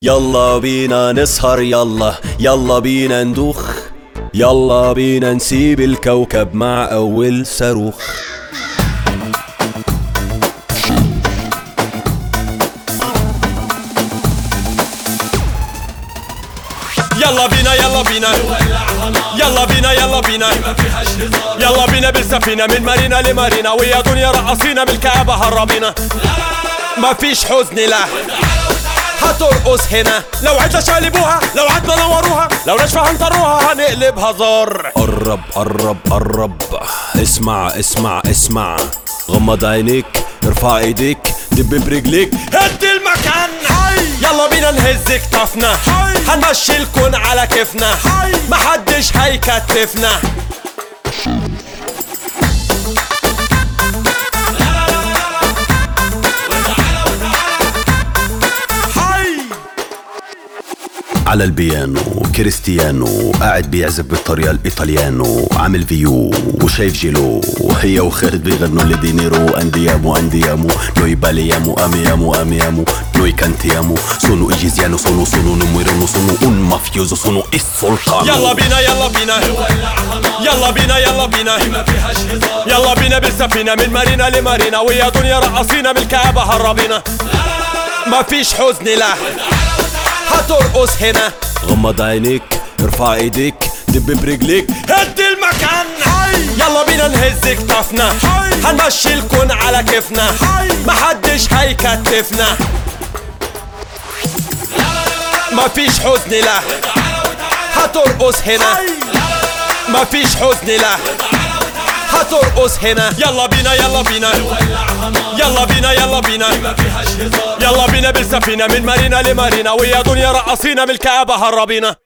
يلا بينا نسهر، يلا بينا ندوخ، يلا بينا نسيب الكوكب مع أول صاروخ. يلا بينا يلا بينا يلا بينا يلا بينا يلا بينا بالسفينة من مارينا لمارينا، ويا دنيا رقصينا بالكعبة هربينا. مفيش حزن لا هترقص هنا، لو عدنا شالبوها، لو عدنا نوروها، لو نشفى هنطروها هنقلبها زار. قرب قرب قرب، اسمع اسمع اسمع، غمض عينيك، ارفع ايديك، دب برجليك، هد المكان. يلا بينا نهز كتافنا، هنمشي الكون على كيفنا، محدش هيكتفنا. على البيانو كريستيانو قاعد بيعزف بالطريقة الإيطاليانو، عامل فيو وشايف جيلو، هي وخالد بيغنوا لدينيرو. أنديامو أنديامو نوي باليامو أميامو أميامو نوي كانتيامو سونو إيجيزيانو سونو سونو نمويرونو سونو un mafioso سونو السلطان. يلا بينا يلا بينا يلا بينا يلا بينا يلا بينا بالسفينة من مارينا لمارينا، ويا دنيا رقصينا بالكعبة هربينا. مفيش حزن لا هترقص هنا، غمض عينيك، ارفع ايديك، دب برجليك، هد المكان. يلا بينا نهز كتافنا، هنمشي الكون على كيفنا، محدش هيكتفنا. مفيش حزن لا هترقص هنا، مفيش حزن لا هترقص هنا. يلا بينا يلا بينا يلا بينا يلا بينا يلا بينا بالسفينة من مارينا لمارينا، ويا دنيا رقصينا بالكعبة هربينا.